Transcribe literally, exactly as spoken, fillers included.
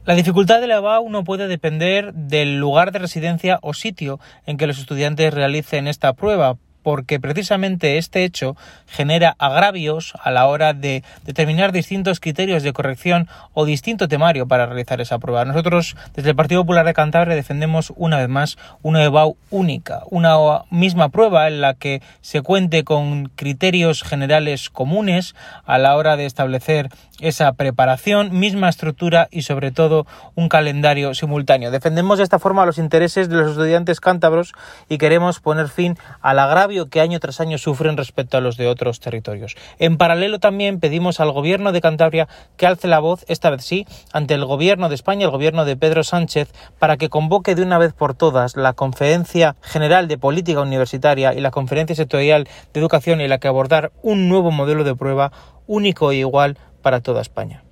La dificultad de la E B A U no puede depender del lugar de residencia o sitio en que los estudiantes realicen esta prueba, porque precisamente este hecho genera agravios a la hora de determinar distintos criterios de corrección o distinto temario para realizar esa prueba. Nosotros, desde el Partido Popular de Cantabria, defendemos una vez más una E B A U única, una misma prueba en la que se cuente con criterios generales comunes a la hora de establecer esa preparación, misma estructura y sobre todo un calendario simultáneo. Defendemos de esta forma los intereses de los estudiantes cántabros y queremos poner fin al agravio que año tras año sufren respecto a los de otros territorios. En paralelo también pedimos al Gobierno de Cantabria que alce la voz, esta vez sí, ante el Gobierno de España, el Gobierno de Pedro Sánchez, para que convoque de una vez por todas la Conferencia General de Política Universitaria y la Conferencia Sectorial de Educación, en la que abordar un nuevo modelo de prueba único e igual para toda España.